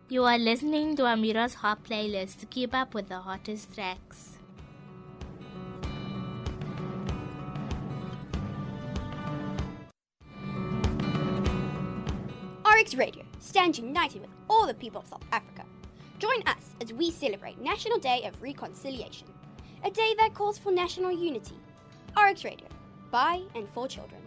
You are listening to Amira's Hot Playlist to keep up with the hottest tracks. Oryx Radio stands united with all the people of South Africa. Join us as we celebrate National Day of Reconciliation, a day that calls for national unity. Oryx Radio, by and for children.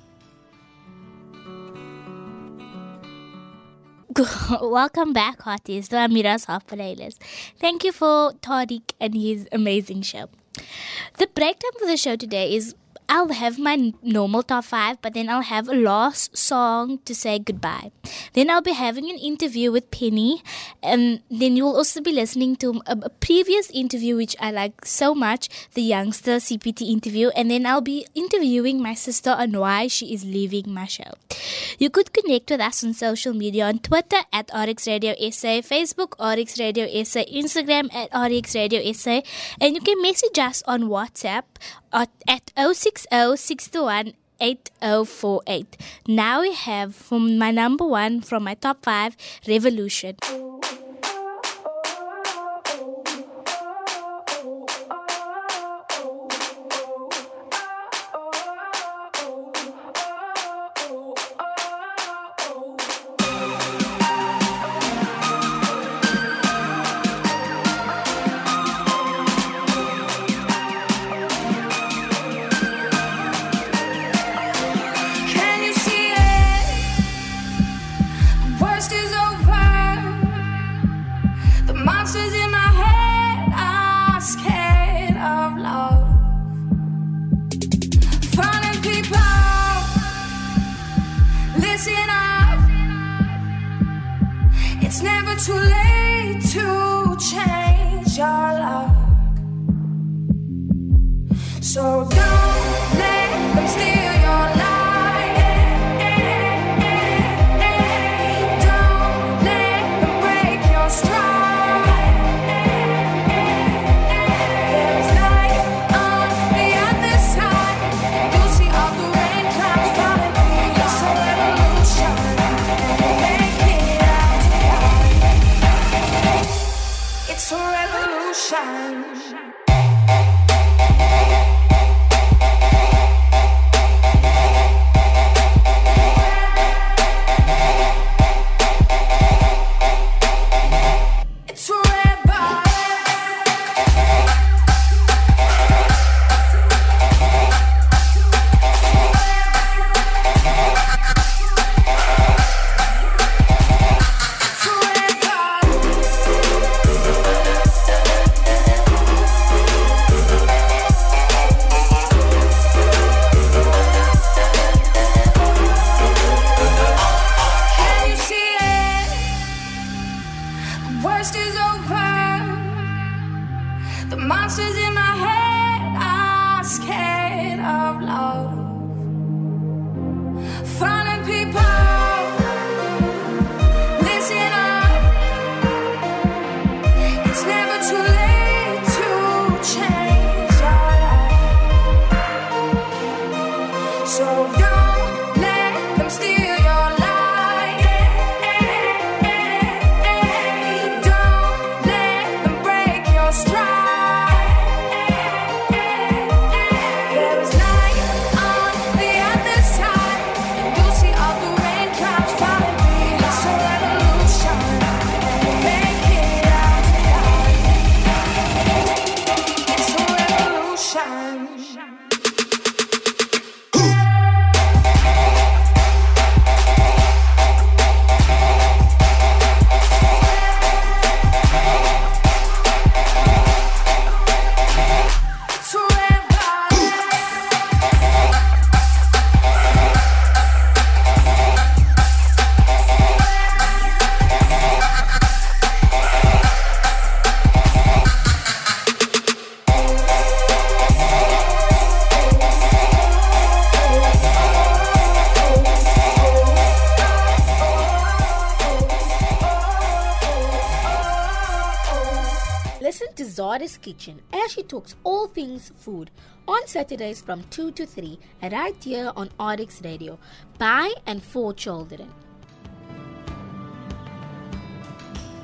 Welcome back, hotties, to Amira's Hot Playlist. Thank you for Tariq and his amazing show. The breakdown for the show today is I'll have my normal top 5, but then I'll have a last song to say goodbye. Then I'll be having an interview with Penny, and then you'll also be listening to a previous interview which I like so much, the Youngster CPT interview, and then I'll be interviewing my sister on why she is leaving my show. You could connect with us on social media on Twitter at Oryx Radio SA, Facebook Oryx Radio SA, Instagram at Oryx Radio SA, and you can message us on WhatsApp at 060-621-8048. Now we have from my number 1 from my top 5, Revolution. Too late to change your luck. So don't let them steal your light. Don't let them break your stride. There's light on the other side, and you'll see all the raindrops falling. It's a revolution. Make it out. It's a revolution. Zada's Kitchen as she talks all things food on Saturdays from 2 to 3 right here on Oryx Radio by and for children.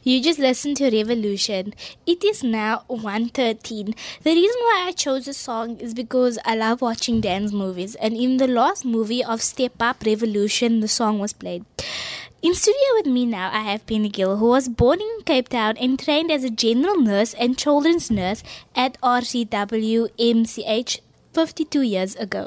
You just listened to Revolution. It is now 1:13. The reason why I chose this song is because I love watching dance movies, and in the last movie of Step Up Revolution, the song was played. In studio with me now, I have Penny Gill, who was born in Cape Town and trained as a general nurse and children's nurse at RCW MCH 52 years ago.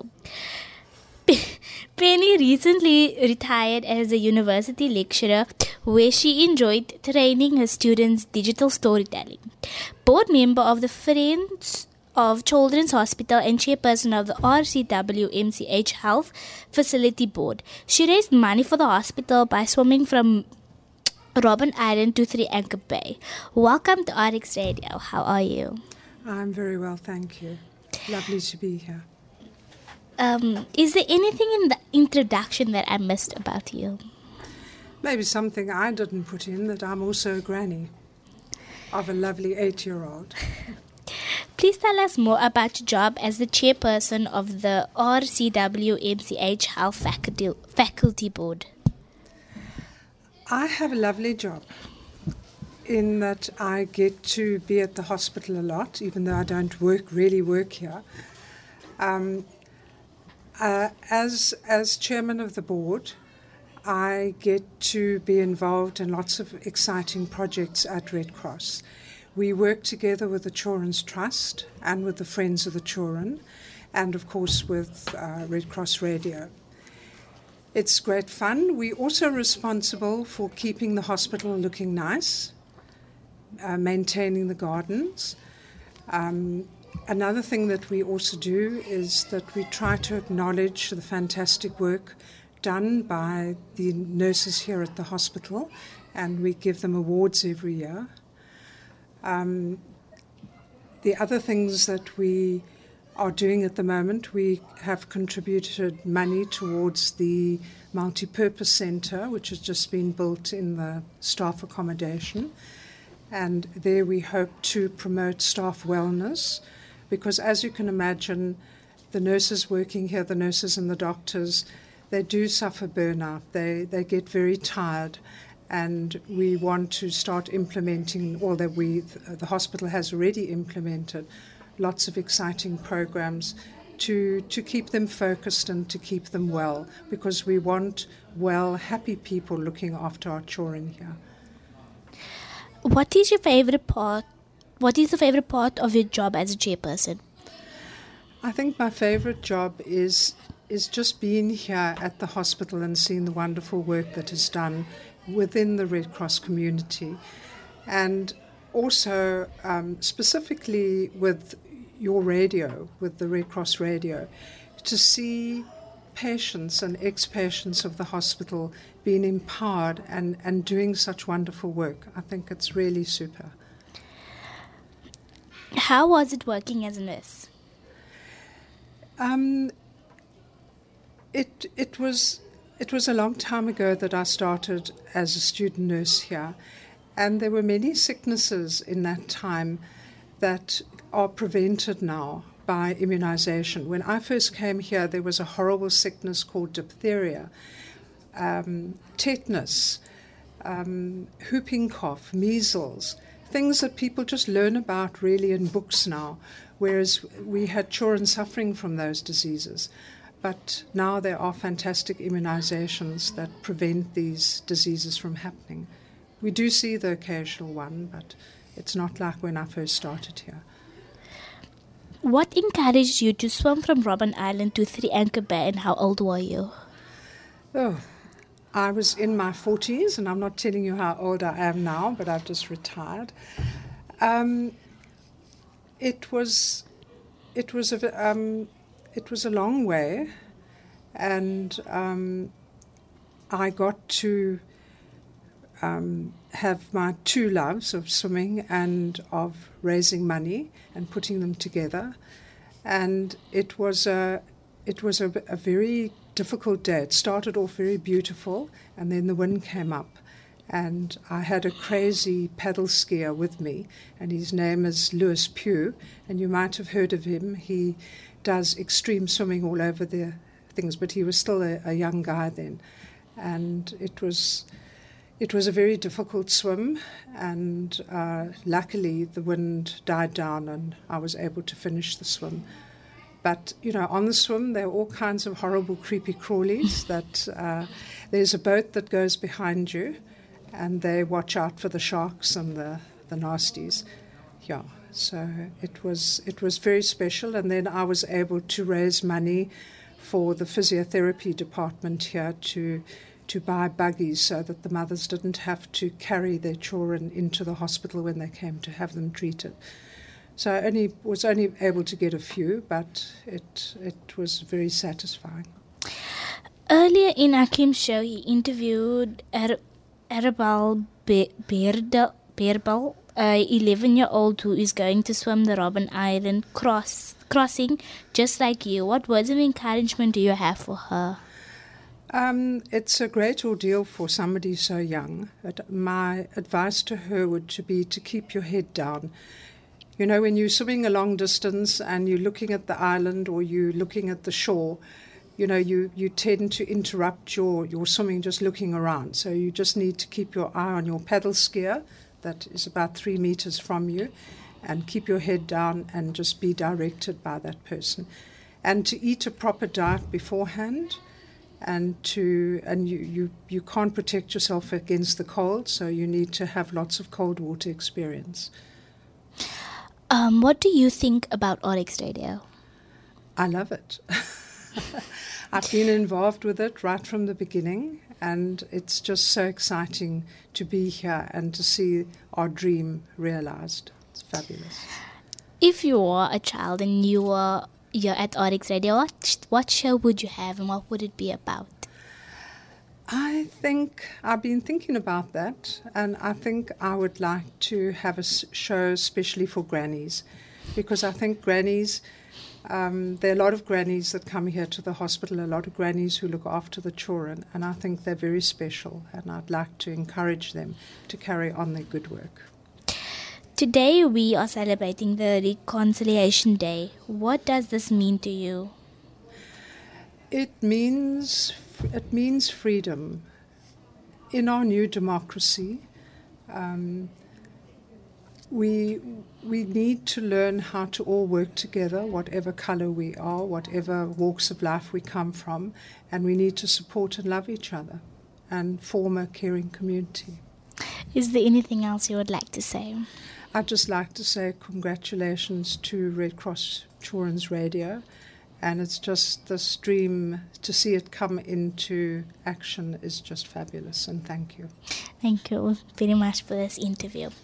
Penny recently retired as a university lecturer where she enjoyed training her students digital storytelling. Board member of the Friends of Children's Hospital and chairperson of the RCW MCH Health Facility Board. She raised money for the hospital by swimming from Robben Island to 3 Anchor Bay. Welcome to RX Radio. How are you? I'm very well, thank you. Lovely to be here. Is there anything in the introduction that I missed about you? Maybe something I didn't put in, that I'm also a granny of a lovely 8-year-old. Please tell us more about your job as the chairperson of the RCW MCH Health Faculty Board. I have a lovely job in that I get to be at the hospital a lot, even though I don't really work here. As chairman of the board, I get to be involved in lots of exciting projects at Red Cross. We work together with the Children's Trust and with the Friends of the Children, and of course with Red Cross Radio. It's great fun. We're also responsible for keeping the hospital looking nice, maintaining the gardens. Another thing that we also do is that we try to acknowledge the fantastic work done by the nurses here at the hospital, and we give them awards every year. The other things that we are doing at the moment, we have contributed money towards the multi-purpose centre, which has just been built in the staff accommodation. And there we hope to promote staff wellness, because as you can imagine, the nurses working here, the nurses and the doctors, they do suffer burnout. They get very tired. And we want to start implementing all that the hospital has already implemented, lots of exciting programs to keep them focused and to keep them well, because we want well, happy people looking after our children here. What is your favorite part? What is the favorite part of your job as a chairperson? I think my favorite job is just being here at the hospital and seeing the wonderful work that is done within the Red Cross community, and also specifically with your radio, with the Red Cross Radio, to see patients and ex-patients of the hospital being empowered and doing such wonderful work. I think it's really super. How was it working as a nurse? It was a long time ago that I started as a student nurse here, and there were many sicknesses in that time that are prevented now by immunization. When I first came here, there was a horrible sickness called diphtheria, tetanus, whooping cough, measles, things that people just learn about really in books now, whereas we had children suffering from those diseases. But now there are fantastic immunizations that prevent these diseases from happening. We do see the occasional one, but it's not like when I first started here. What encouraged you to swim from Robben Island to 3 Anchor Bay, and how old were you? Oh, I was in my 40s, and I'm not telling you how old I am now, but I've just retired. It was a long way, and I got to have my two loves of swimming and of raising money and putting them together. And it was a very difficult day. It started off very beautiful, and then the wind came up. And I had a crazy paddle skier with me, and his name is Lewis Pugh, and you might have heard of him. He does extreme swimming all over the things, but he was still a young guy then. And it was It was a very difficult swim, and luckily the wind died down and I was able to finish the swim. But, on the swim, there are all kinds of horrible, creepy crawlies that there's a boat that goes behind you, and they watch out for the sharks and the nasties. Yeah, so it was very special. And then I was able to raise money for the physiotherapy department here to buy buggies so that the mothers didn't have to carry their children into the hospital when they came to have them treated. So I was only able to get a few, but it was very satisfying. Earlier in Akim's show, he interviewed Arabelle Beerbal, a 11-year-old who is going to swim the Robben Island crossing just like you. What words of encouragement do you have for her? It's a great ordeal for somebody so young. My advice to her would be to keep your head down. When you're swimming a long distance and you're looking at the island or you're looking at the shore, you tend to interrupt your swimming just looking around. So you just need to keep your eye on your paddle skier that is about 3 meters from you, and keep your head down and just be directed by that person. And to eat a proper diet beforehand, and you can't protect yourself against the cold, so you need to have lots of cold water experience. What do you think about Oryx Radio? I love it. I've been involved with it right from the beginning, and it's just so exciting to be here and to see our dream realized. It's fabulous. If you were a child and you're at Oryx Radio, what show would you have and what would it be about? I think I've been thinking about that, and I think I would like to have a show especially for grannies, because I think grannies, there are a lot of grannies that come here to the hospital, a lot of grannies who look after the children, and I think they're very special, and I'd like to encourage them to carry on their good work. Today we are celebrating the Reconciliation Day. What does this mean to you? It means freedom. In our new democracy, we need to learn how to all work together, whatever color we are, whatever walks of life we come from, and we need to support and love each other and form a caring community. Is there anything else you would like to say? I'd just like to say congratulations to Red Cross Children's Radio. And it's just this dream, to see it come into action is just fabulous. And thank you. Thank you very much for this interview.